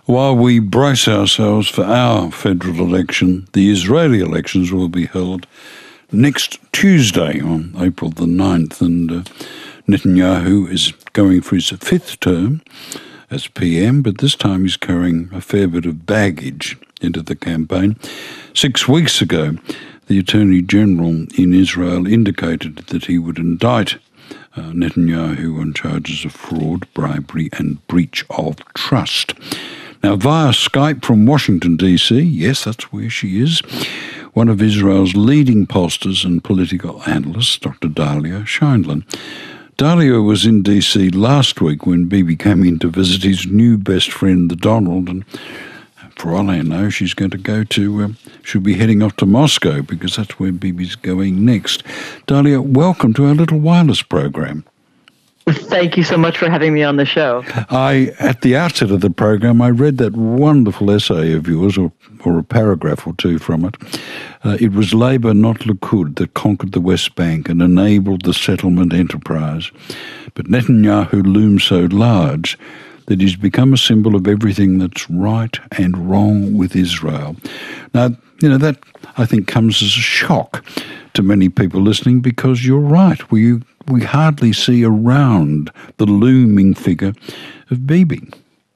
While we brace ourselves for our federal election, the Israeli elections will be held next Tuesday on April the 9th, and Netanyahu is going for his fifth term as PM, but this time he's carrying a fair bit of baggage into the campaign. 6 weeks ago, the Attorney General in Israel indicated that he would indict Netanyahu on charges of fraud, bribery and breach of trust. Now, via Skype from Washington, D.C., yes, that's where she is, one of Israel's leading pollsters and political analysts, Dr. Dalia Scheindlin. Dalia was in D.C. last week when Bibi came in to visit his new best friend, the Donald, and for all I know, she's going to go to, she'll be heading off to Moscow because that's where Bibi's going next. Dalia, welcome to our little wireless program. Thank you so much for having me on the show. At the outset of the program, I read that wonderful essay of yours, or a paragraph or two from it. It was Labour, not Likud, that conquered the West Bank and enabled the settlement enterprise. But Netanyahu looms so large that he's become a symbol of everything that's right and wrong with Israel. Now, that I think comes as a shock to many people listening, because you're right. We hardly see around the looming figure of Bibi.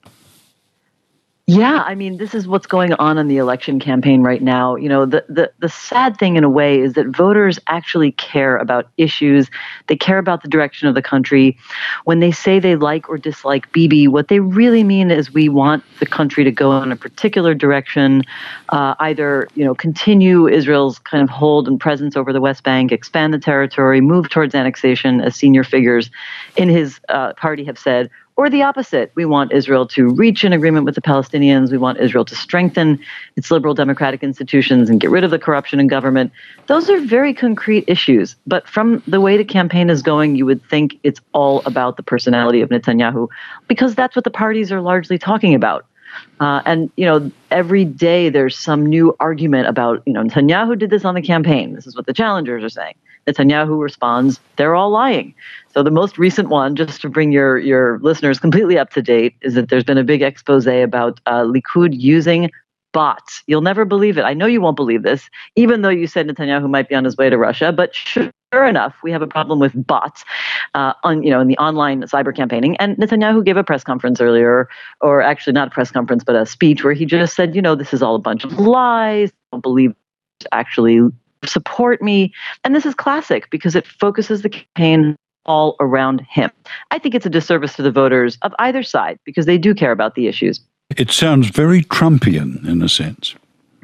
Yeah, I mean, this is what's going on in the election campaign right now. You know, the sad thing in a way is that voters actually care about issues. They care about the direction of the country. When they say they like or dislike Bibi, what they really mean is we want the country to go in a particular direction, either, continue Israel's kind of hold and presence over the West Bank, expand the territory, move towards annexation, as senior figures in his party have said, or the opposite. We want Israel to reach an agreement with the Palestinians. We want Israel to strengthen its liberal democratic institutions and get rid of the corruption in government. Those are very concrete issues. But from the way the campaign is going, you would think it's all about the personality of Netanyahu, because that's what the parties are largely talking about. And every day there's some new argument about, Netanyahu did this on the campaign. This is what the challengers are saying. Netanyahu responds, they're all lying. So the most recent one, just to bring your listeners completely up to date, is that there's been a big expose about Likud using bots. You'll never believe it. I know you won't believe this, even though you said Netanyahu might be on his way to Russia. But sure enough, we have a problem with bots in the online cyber campaigning. And Netanyahu gave a press conference earlier, or actually not a press conference, but a speech where he just said, this is all a bunch of lies. I don't believe actually support me. And this is classic because it focuses the campaign all around him. I think it's a disservice to the voters of either side because they do care about the issues. It sounds very Trumpian in a sense.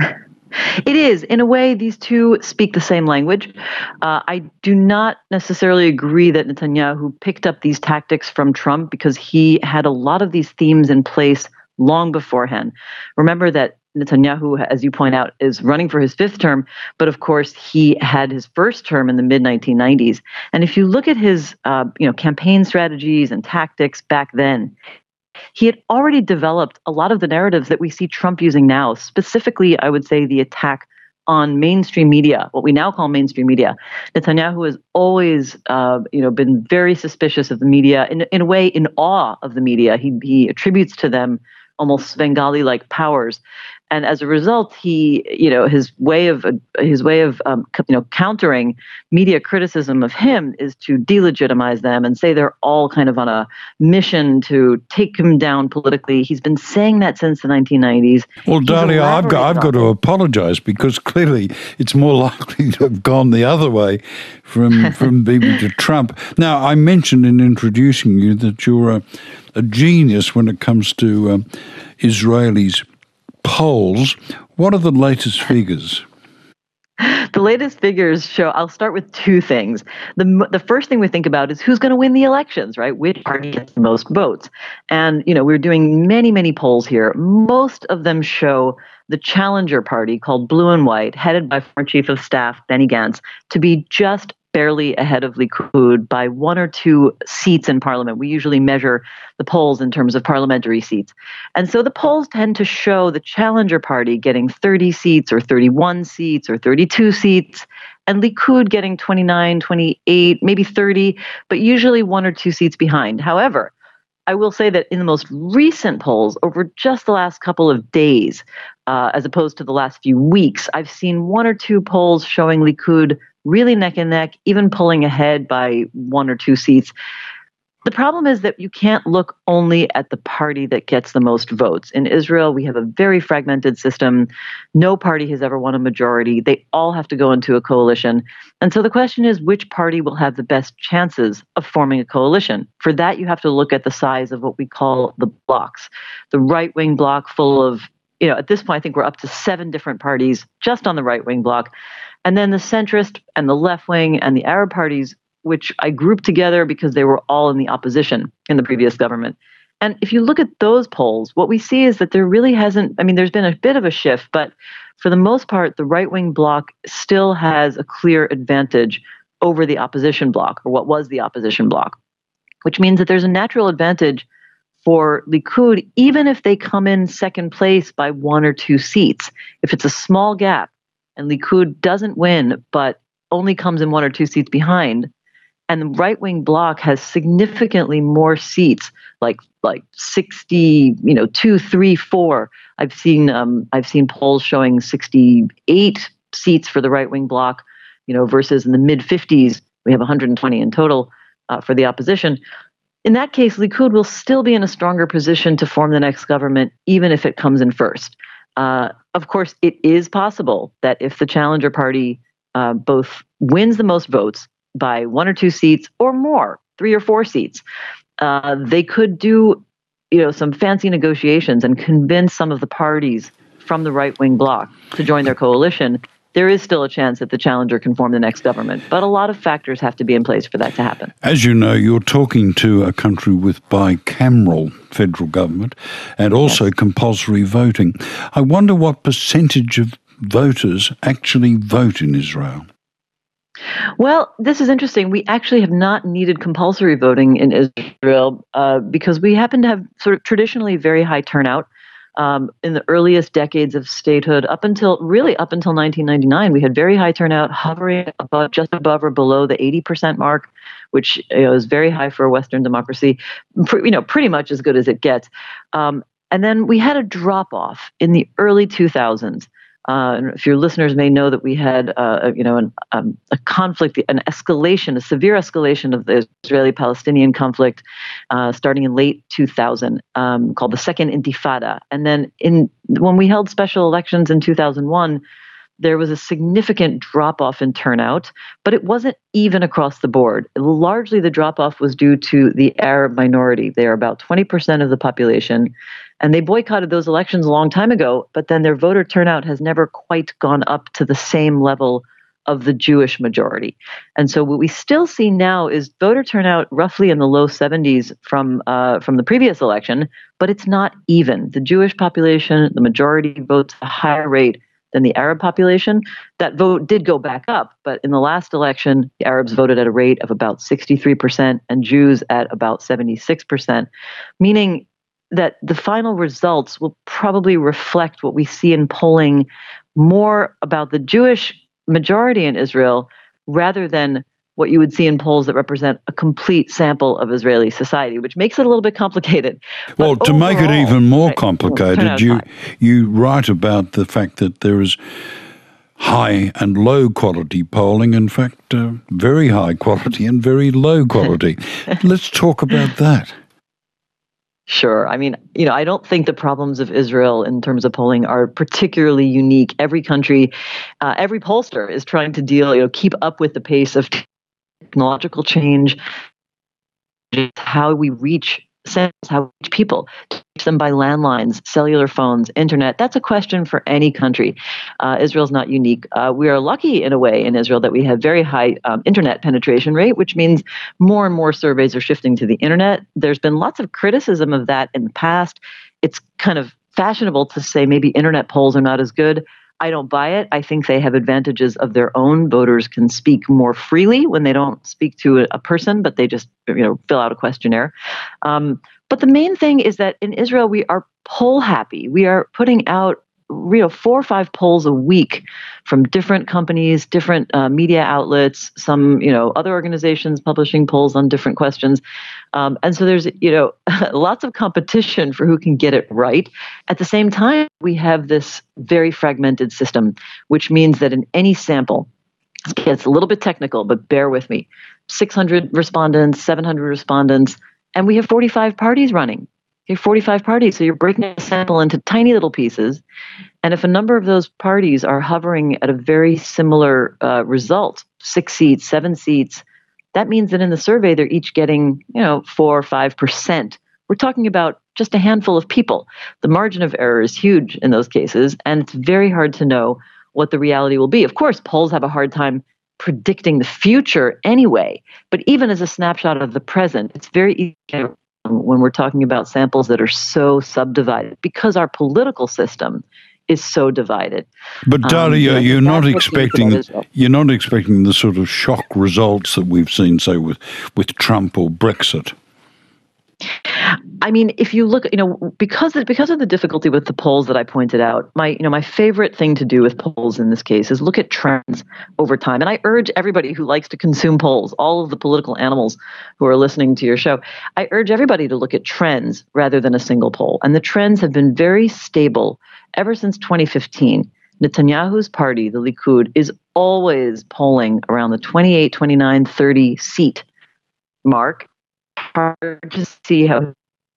It is. In a way, these two speak the same language. I do not necessarily agree that Netanyahu picked up these tactics from Trump because he had a lot of these themes in place long beforehand. Remember that Netanyahu, as you point out, is running for his fifth term, but of course he had his first term in the mid-1990s. And if you look at his campaign strategies and tactics back then, he had already developed a lot of the narratives that we see Trump using now. Specifically, I would say the attack on mainstream media, what we now call mainstream media. Netanyahu has always been very suspicious of the media, in a way in awe of the media. He attributes to them almost Svengali-like powers. And as a result, his way of countering media criticism of him is to delegitimize them and say they're all kind of on a mission to take him down politically. He's been saying that since the 1990s. Well, Dalia, I've got to apologise because clearly it's more likely to have gone the other way from Bibi to Trump. Now, I mentioned in introducing you that you're a genius when it comes to Israelis' polls. What are the latest figures? The latest figures show, I'll start with two things. The first thing we think about is who's going to win the elections, right? Which party gets the most votes? And, we're doing many, many polls here. Most of them show the challenger party called Blue and White, headed by former Chief of Staff Benny Gantz, to be just barely ahead of Likud by 1 or 2 seats in parliament. We usually measure the polls in terms of parliamentary seats. And so the polls tend to show the challenger party getting 30 seats or 31 seats or 32 seats, and Likud getting 29, 28, maybe 30, but usually 1 or 2 seats behind. However, I will say that in the most recent polls, over just the last couple of days, as opposed to the last few weeks, I've seen one or two polls showing Likud really neck and neck, even pulling ahead by 1 or 2 seats. The problem is that you can't look only at the party that gets the most votes. In Israel, we have a very fragmented system. No party has ever won a majority. They all have to go into a coalition. And so the question is, which party will have the best chances of forming a coalition? For that, you have to look at the size of what we call the blocs. The right-wing bloc full of, at this point, I think we're up to 7 different parties just on the right-wing bloc. And then the centrist and the left-wing and the Arab parties, which I grouped together because they were all in the opposition in the previous government. And if you look at those polls, what we see is that there really hasn't, there's been a bit of a shift, but for the most part, the right-wing bloc still has a clear advantage over the opposition bloc, or what was the opposition bloc, which means that there's a natural advantage for Likud, even if they come in second place by 1 or 2 seats. If it's a small gap and Likud doesn't win, but only comes in 1 or 2 seats behind, and the right-wing bloc has significantly more seats, like 60, 2, 3, 4. I've seen polls showing 68 seats for the right-wing bloc, versus in the mid 50s we have 120 in total for the opposition. In that case, Likud will still be in a stronger position to form the next government, even if it comes in first. Of course, it is possible that if the challenger party both wins the most votes by 1 or 2 seats or more, 3 or 4 seats, they could do, some fancy negotiations and convince some of the parties from the right-wing bloc to join their coalition. There is still a chance that the challenger can form the next government, but a lot of factors have to be in place for that to happen. As you know, you're talking to a country with bicameral federal government and also compulsory voting. I wonder what percentage of voters actually vote in Israel. Well, this is interesting. We actually have not needed compulsory voting in Israel because we happen to have sort of traditionally very high turnout. In the earliest decades of statehood, up until 1999, we had very high turnout, hovering just above or below the 80% mark, which is very high for a Western democracy. Pretty much as good as it gets. And then we had a drop off in the early 2000s. And if your listeners may know that we had, a conflict, a severe escalation of the Israeli-Palestinian conflict, starting in late 2000, called the Second Intifada. And then when we held special elections in 2001, there was a significant drop-off in turnout, but it wasn't even across the board. Largely, the drop-off was due to the Arab minority. They are about 20% of the population, and they boycotted those elections a long time ago, but then their voter turnout has never quite gone up to the same level of the Jewish majority. And so what we still see now is voter turnout roughly in the low 70s from the previous election, but it's not even. The Jewish population, the majority, votes at a higher rate than the Arab population. That vote did go back up, but in the last election, the Arabs voted at a rate of about 63% and Jews at about 76%, meaning that the final results will probably reflect what we see in polling more about the Jewish majority in Israel rather than what you would see in polls that represent a complete sample of Israeli society, which makes it a little bit complicated. Well, to make it even more complicated, you write about the fact that there is high and low quality polling, in fact, very high quality and very low quality. Let's talk about that. Sure. I don't think the problems of Israel in terms of polling are particularly unique. Every country, every pollster is trying to keep up with the pace of technological change, how we reach people, to reach them by landlines, cellular phones, internet. That's a question for any country. Israel's not unique. We are lucky in a way in Israel that we have very high internet penetration rate, which means more and more surveys are shifting to the internet. There's been lots of criticism of that in the past. It's kind of fashionable to say maybe internet polls are not as good. I don't buy it. I think they have advantages of their own. Voters can speak more freely when they don't speak to a person, but they just fill out a questionnaire. But the main thing is that in Israel, we are poll happy. We are putting out 4 or 5 polls a week from different companies, different media outlets, some, other organizations publishing polls on different questions. And so there's, lots of competition for who can get it right. At the same time, we have this very fragmented system, which means that in any sample, it's a little bit technical, but bear with me, 600 respondents, 700 respondents, and we have 45 parties running. You have 45 parties, so you're breaking a sample into tiny little pieces. And if a number of those parties are hovering at a very similar result, 6 seats, 7 seats, that means that in the survey, they're each getting, 4 or 5%. We're talking about just a handful of people. The margin of error is huge in those cases, and it's very hard to know what the reality will be. Of course, polls have a hard time predicting the future anyway, but even as a snapshot of the present, it's very easy when we're talking about samples that are so subdivided because our political system is so divided. But Daria, you're not expecting the sort of shock results that we've seen, say, with Trump or Brexit. I mean, if you look, because of the difficulty with the polls that I pointed out, my favorite thing to do with polls in this case is look at trends over time. And I urge everybody who likes to consume polls, all of the political animals who are listening to your show, I urge everybody to look at trends rather than a single poll. And the trends have been very stable ever since 2015. Netanyahu's party, the Likud, is always polling around the 28, 29, 30 seat mark. Hard to see how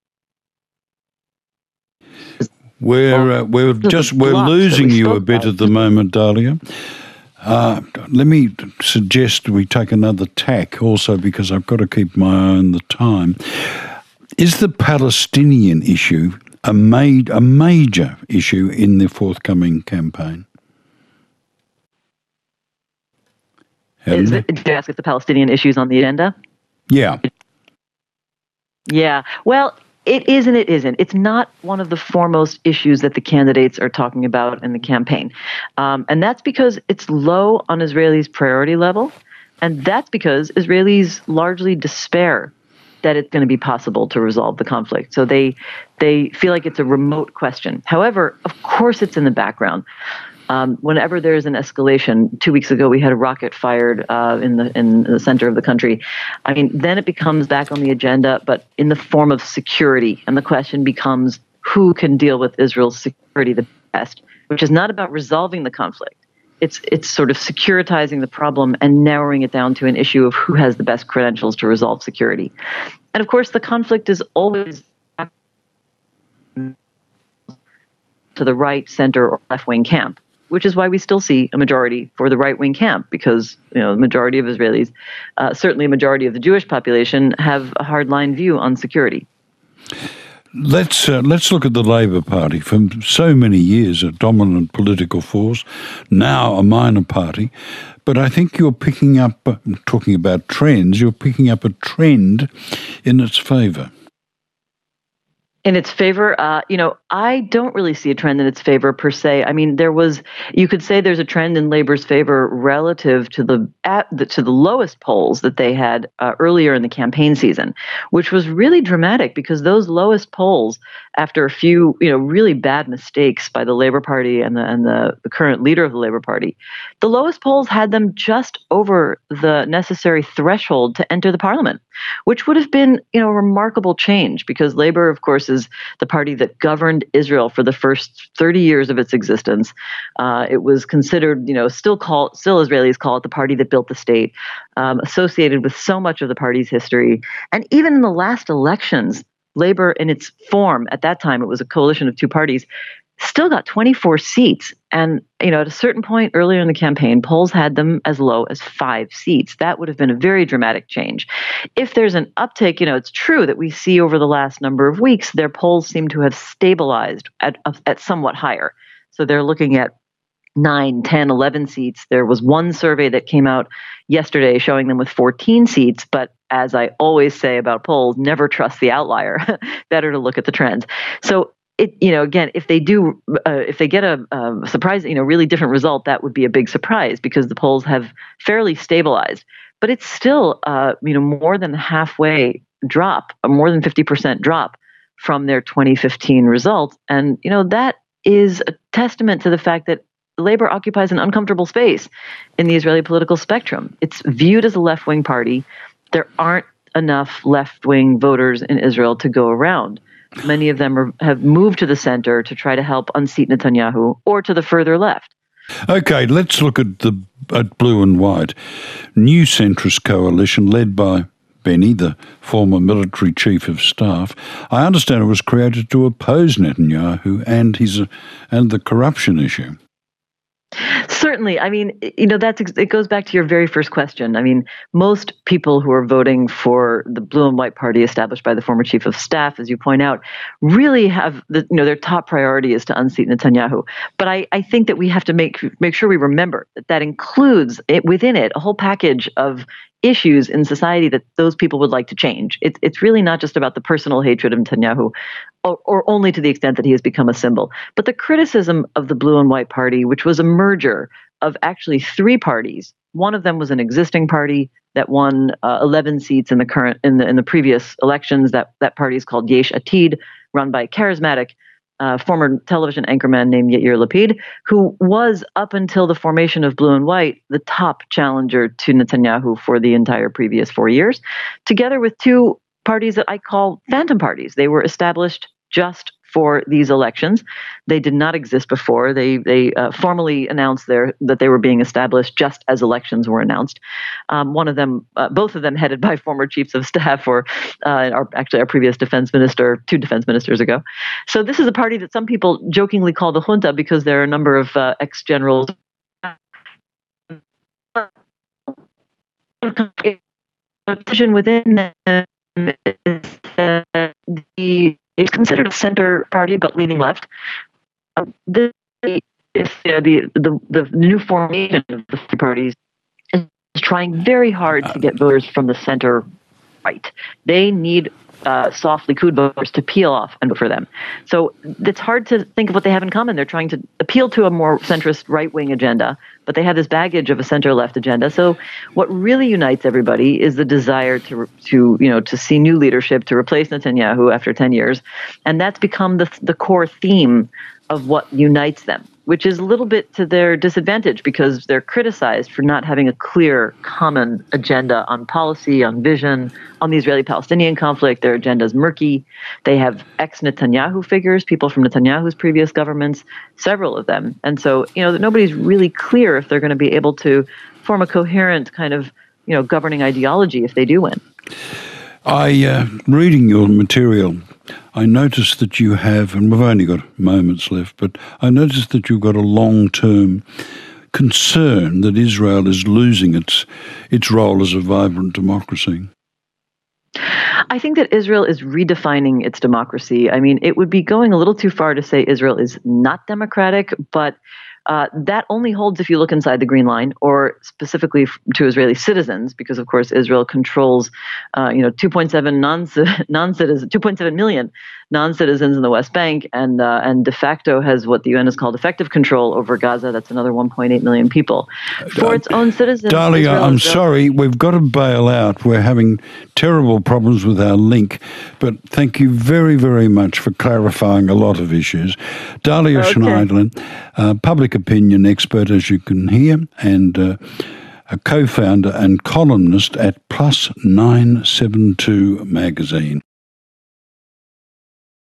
we're losing you a bit at the moment, Daria. Let me suggest we take another tack also, because I've got to keep my eye on the time. Is the Palestinian issue a major issue in the forthcoming campaign? Did you ask if the Palestinian issue is on the agenda? Yeah. Yeah. Well, it is and it isn't. It's not one of the foremost issues that the candidates are talking about in the campaign. And that's because it's low on Israelis' priority level. And that's because Israelis largely despair that it's going to be possible to resolve the conflict. So they feel like it's a remote question. However, of course, it's in the background. Whenever there's an escalation, 2 weeks ago we had a rocket fired in the center of the country. I mean, then it becomes back on the agenda, but in the form of security. And the question becomes, who can deal with Israel's security the best? Which is not about resolving the conflict. It's sort of securitizing the problem and narrowing it down to an issue of who has the best credentials to resolve security. And of course, the conflict is always to the right, center, or left-wing camp, which is why we still see a majority for the right-wing camp, because the majority of Israelis, certainly a majority of the Jewish population, have a hardline view on security. Let's look at the Labour Party. For so many years, a dominant political force, now a minor party. But I think you're picking up, talking about trends, you're picking up a trend in its favour. In its favor, I don't really see a trend in its favor per se. I mean, you could say there's a trend in Labor's favor relative to the lowest polls that they had earlier in the campaign season, which was really dramatic because those lowest polls, after a few really bad mistakes by the Labour Party and the current leader of the Labour Party, the lowest polls had them just over the necessary threshold to enter the parliament, which would have been a remarkable change because Labour, of course, is the party that governed Israel for the first 30 years of its existence. It was considered, still Israelis call it the party that built the state, associated with so much of the party's history. And even in the last elections, Labour in its form, at that time it was a coalition of two parties, still got 24 seats. And, at a certain point earlier in the campaign, polls had them as low as 5 seats. That would have been a very dramatic change. If there's an uptick, it's true that we see over the last number of weeks, their polls seem to have stabilized at somewhat higher. So they're looking at 9, 10, 11 seats. There was one survey that came out yesterday showing them with 14 seats. But as I always say about polls, never trust the outlier. Better to look at the trends. So again, if they get a surprise, really different result, that would be a big surprise because the polls have fairly stabilized. But it's still, more than halfway drop, a more than 50% drop from their 2015 result. And, that is a testament to the fact that Labor occupies an uncomfortable space in the Israeli political spectrum. It's viewed as a left-wing party. There aren't enough left-wing voters in Israel to go around. Many of them have moved to the center to try to help unseat Netanyahu, or to the further left. Okay, let's look at Blue and White. New centrist coalition led by Benny, the former military chief of staff. I understand it was created to oppose Netanyahu and the corruption issue. Certainly. I mean, it goes back to your very first question. I mean, most people who are voting for the Blue and White Party established by the former chief of staff, as you point out, really have their top priority is to unseat Netanyahu. But I think that we have to make sure we remember that includes within it a whole package of issues in society that those people would like to change. It's really not just about the personal hatred of Netanyahu, or only to the extent that he has become a symbol. But the criticism of the Blue and White Party, which was a merger of actually three parties. One of them was an existing party that won 11 seats in the previous elections. That party is called Yesh Atid, run by a charismatic former television anchorman named Yair Lapid, who was, up until the formation of Blue and White, the top challenger to Netanyahu for the entire previous 4 years, together with two parties that I call phantom parties. They were established just for these elections. They did not exist before. They formally announced that they were being established just as elections were announced. Both of them headed by former chiefs of staff, or our previous defense minister, two defense ministers ago. So this is a party that some people jokingly call the junta because there are a number of ex-generals. Division within it's considered a center party, but leaning left. The new formation of the three parties is trying very hard to get voters from the center right. They need soft Likud voters to peel off and vote for them. So it's hard to think of what they have in common. They're trying to appeal to a more centrist right-wing agenda, but they have this baggage of a center-left agenda. So what really unites everybody is the desire to see new leadership, to replace Netanyahu after 10 years. And that's become the core theme of what unites them, which is a little bit to their disadvantage because they're criticized for not having a clear common agenda on policy, on vision, on the Israeli-Palestinian conflict. Their agenda is murky. They have ex-Netanyahu figures, people from Netanyahu's previous governments, several of them. And so, nobody's really clear if they're going to be able to form a coherent kind of, governing ideology if they do win. Reading your material, I noticed that you have, and we've only got moments left, but I noticed that you've got a long-term concern that Israel is losing its role as a vibrant democracy. I think that Israel is redefining its democracy. I mean, it would be going a little too far to say Israel is not democratic, but that only holds if you look inside the Green Line, or specifically to Israeli citizens, because of course Israel controls, 2.7 million non-citizens in the West Bank, and de facto has what the UN has called effective control over Gaza. That's another 1.8 million people. For its own citizens, Dalia, I'm sorry, we've got to bail out. We're having terrible problems with our link, but thank you very, very much for clarifying a lot of issues. Dalia Schneidlin, public opinion expert, as you can hear, and a co-founder and columnist at Plus 972 magazine.